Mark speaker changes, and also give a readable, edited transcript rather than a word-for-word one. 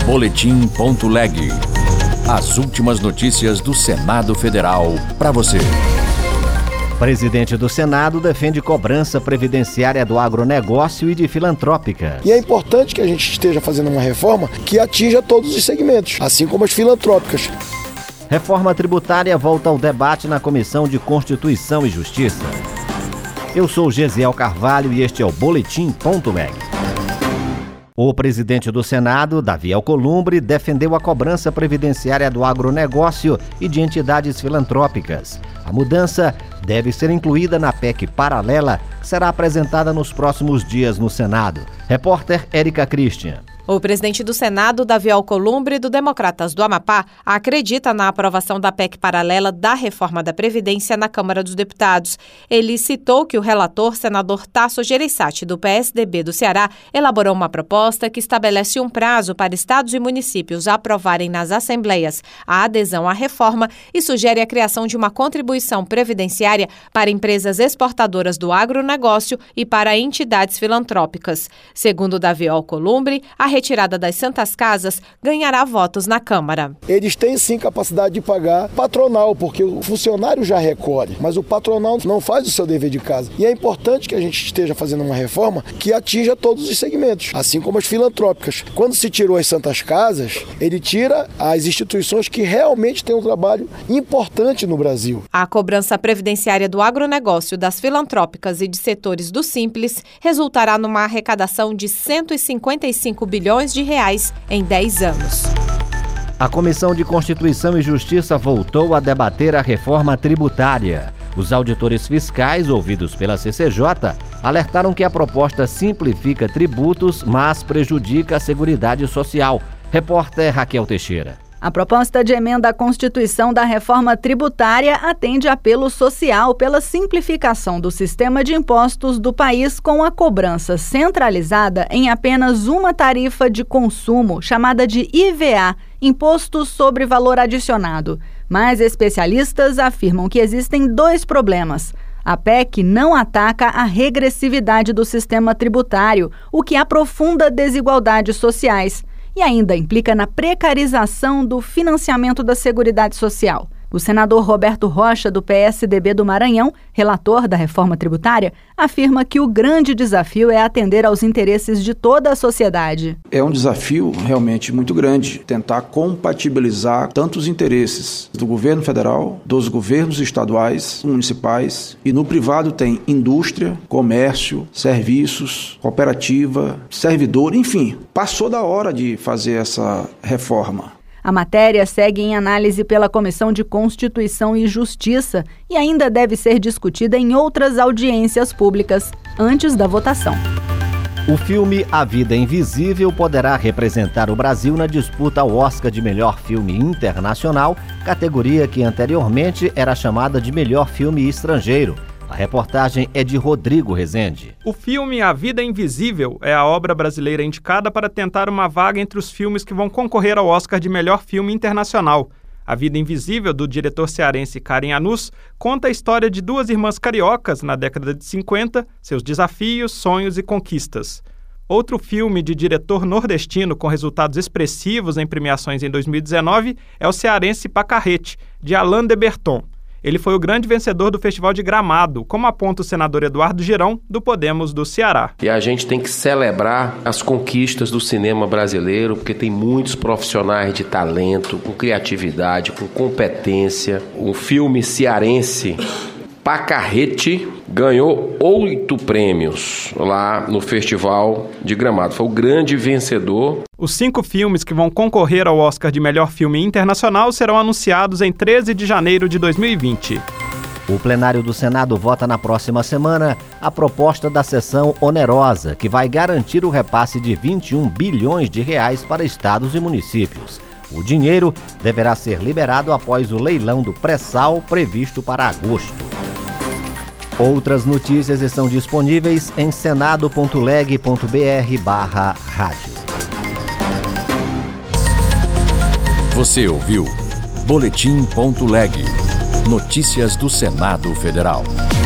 Speaker 1: Boletim.leg. As últimas notícias do Senado Federal para você.
Speaker 2: Presidente do Senado defende cobrança previdenciária do agronegócio e de filantrópicas.
Speaker 3: E é importante que a gente esteja fazendo uma reforma que atinja todos os segmentos, assim como as filantrópicas.
Speaker 2: Reforma tributária volta ao debate na Comissão de Constituição e Justiça. Eu sou Gesiel Carvalho e este é o Boletim.leg. O presidente do Senado, Davi Alcolumbre, defendeu a cobrança previdenciária do agronegócio e de entidades filantrópicas. A mudança deve ser incluída na PEC paralela, que será apresentada nos próximos dias no Senado. Repórter Érica Christian.
Speaker 4: O presidente do Senado, Davi Alcolumbre, do Democratas do Amapá, acredita na aprovação da PEC paralela da reforma da Previdência na Câmara dos Deputados. Ele citou que o relator, senador Tasso Gereissati, do PSDB do Ceará, elaborou uma proposta que estabelece um prazo para estados e municípios aprovarem nas assembleias a adesão à reforma e sugere a criação de uma contribuição previdenciária para empresas exportadoras do agronegócio e para entidades filantrópicas. Segundo Davi Alcolumbre, a retirada das Santas Casas ganhará votos na Câmara.
Speaker 3: Eles têm sim capacidade de pagar patronal, porque o funcionário já recolhe, mas o patronal não faz o seu dever de casa. E é importante que a gente esteja fazendo uma reforma que atinja todos os segmentos, assim como as filantrópicas. Quando se tirou as Santas Casas, ele tira as instituições que realmente têm um trabalho importante no Brasil.
Speaker 4: A cobrança previdenciária do agronegócio, das filantrópicas e de setores do Simples resultará numa arrecadação de 155 bilhões de reais em 10 anos.
Speaker 2: A Comissão de Constituição e Justiça voltou a debater a reforma tributária. Os auditores fiscais, ouvidos pela CCJ, alertaram que a proposta simplifica tributos, mas prejudica a Seguridade Social. Repórter Raquel Teixeira.
Speaker 5: A proposta de emenda à Constituição da reforma tributária atende apelo social pela simplificação do sistema de impostos do país com a cobrança centralizada em apenas uma tarifa de consumo, chamada de IVA, Imposto sobre Valor Adicionado. Mas especialistas afirmam que existem dois problemas. A PEC não ataca a regressividade do sistema tributário, o que aprofunda desigualdades sociais. E ainda implica na precarização do financiamento da Seguridade Social. O senador Roberto Rocha, do PSDB do Maranhão, relator da reforma tributária, afirma que o grande desafio é atender aos interesses de toda a sociedade.
Speaker 6: É um desafio realmente muito grande, tentar compatibilizar tantos interesses do governo federal, dos governos estaduais, municipais, e no privado tem indústria, comércio, serviços, cooperativa, servidor, enfim. Passou da hora de fazer essa reforma.
Speaker 5: A matéria segue em análise pela Comissão de Constituição e Justiça e ainda deve ser discutida em outras audiências públicas antes da votação.
Speaker 2: O filme A Vida Invisível poderá representar o Brasil na disputa ao Oscar de Melhor Filme Internacional, categoria que anteriormente era chamada de Melhor Filme Estrangeiro. A reportagem é de Rodrigo Rezende.
Speaker 7: O filme A Vida Invisível é a obra brasileira indicada para tentar uma vaga entre os filmes que vão concorrer ao Oscar de Melhor Filme Internacional. A Vida Invisível, do diretor cearense Karen Anus, conta a história de duas irmãs cariocas na década de 50, seus desafios, sonhos e conquistas. Outro filme de diretor nordestino com resultados expressivos em premiações em 2019 é o cearense Pacarrete, de Alain de Berton. Ele foi o grande vencedor do Festival de Gramado, como aponta o senador Eduardo Girão, do Podemos do Ceará.
Speaker 8: E a gente tem que celebrar as conquistas do cinema brasileiro, porque tem muitos profissionais de talento, com criatividade, com competência. O filme cearense Pacarrete ganhou 8 prêmios lá no Festival de Gramado. Foi o grande vencedor.
Speaker 7: Os 5 filmes que vão concorrer ao Oscar de Melhor Filme Internacional serão anunciados em 13 de janeiro de 2020.
Speaker 2: O plenário do Senado vota na próxima semana a proposta da seção onerosa, que vai garantir o repasse de 21 bilhões de reais para estados e municípios. O dinheiro deverá ser liberado após o leilão do pré-sal previsto para agosto. Outras notícias estão disponíveis em senado.leg.br/rádio.
Speaker 1: Você ouviu Boletim.leg. Notícias do Senado Federal.